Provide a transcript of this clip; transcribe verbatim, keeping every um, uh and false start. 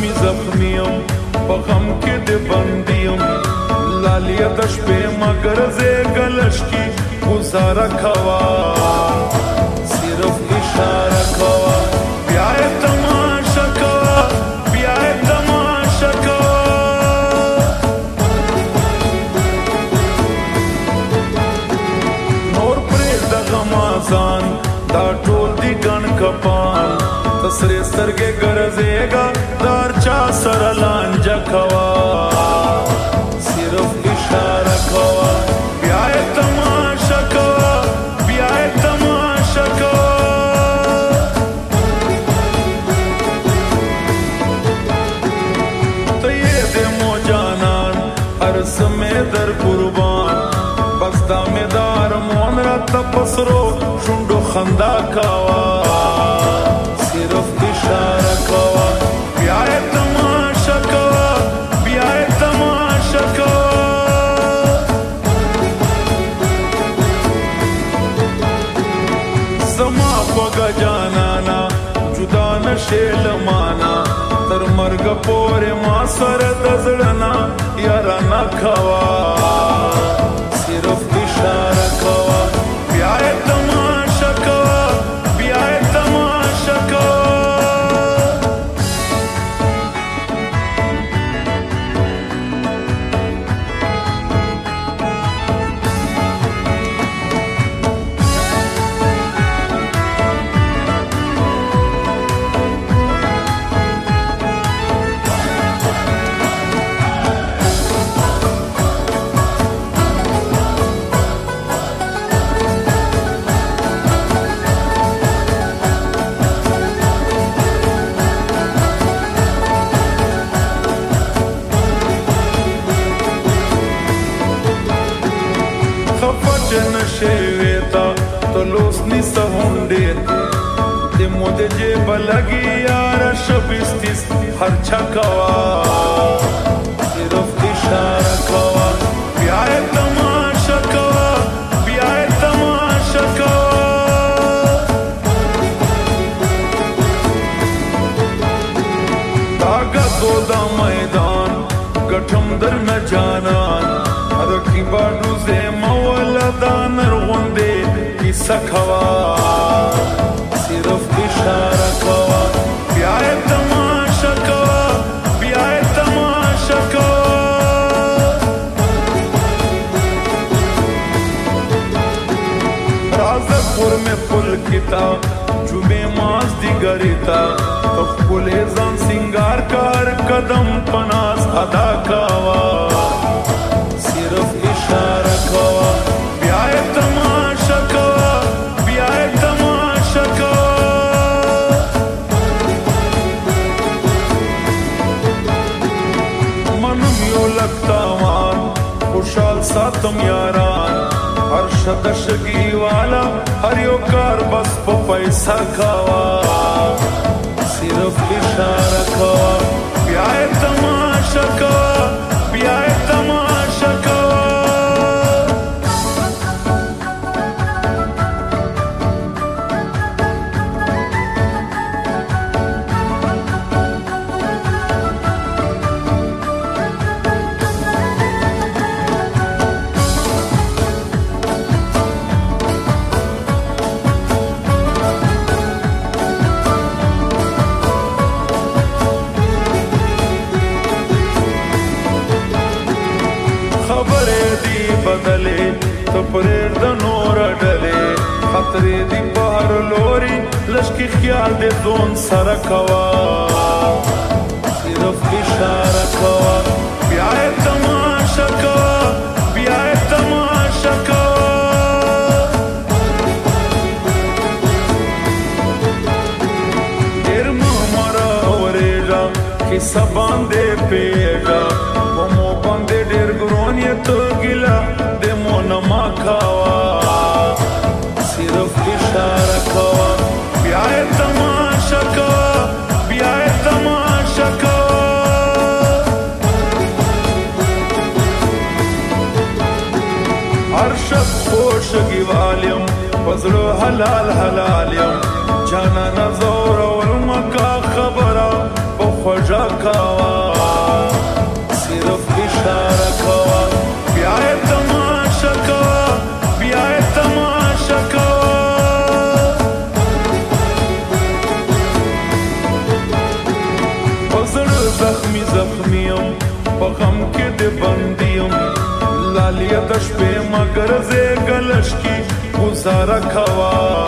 زخمی زخمیم په غم کې د بندیم لالیه د شپې مگر زه گلش کی گزاره کوا صرف اشاره کوا بیا تماشا کوا بیا تماشا کوا نور پرې د غمازان دا ټول دی ګڼ کپان تسرې سترګې ګرځېږه دار چا سره لانجه کوا صرف اشاره کوا بیا تماشا کوا بیا تماشا کوا ته یې د مو جانان هر سمې در قربان بس دا مې دار مون راته پسرو شونډو خندا کوا صرف اشاره کوا بیا تماشا کوا بیا تماشا کوا زما خوږه جانانا جدا نشې لمانا تر مرګ پورې ما سره د زړه نه یارانه کوا صرف اشاره کوا بیا تماشا کوا بیا تماشا کوا نشویتا تو لوس نیستا هونډیر د مو د جیب لګي یار شپستیس هر چا کوا صرف اشاره کوا بیا تماشا کوا بیا تماشا کوا داګه دو دا میدان ګټم در نه جانان رکی باډو زه مولا دانر غوندې کیسه کوا صرف اشاره کوا بیا تماشا کوا بیا تماشا کوا راز پور میں پل کتا جمعه ماز دیگریتا خپل ځان سنگار کار قدم پناس ادا کوا صرف اشاره کوا بیا تماشا کوا بیا تماشا کوا منم یو لگتا وان خوشحال ساتم یاران هر شد شگی والا هر یو کار بس پا پیسا کوا صرف اشاره کوا بیا تماشا کوا بیا تماشا کوا بدلے تو پریر دا نور ڈلے خطرے دی بہر لوری لشکی خیال دے دون سر کوا صرف اشارہ کوا بیا تماشا کوا بیا تماشا کوا دیر مہمارا وریجا کسا باندے پیجا ومو باندے دیر گرونیت گلا دمو نما کوا صرف اشاره کوا بیا تماشا کوا بیا تماشا کوا هر شب خوشگی والیم پزلو حلال حلالیم جانا نزور والمکا خبرا بخوجا کوا بندیم لالیا د شپې مگر زه گلش کی گزارا کوا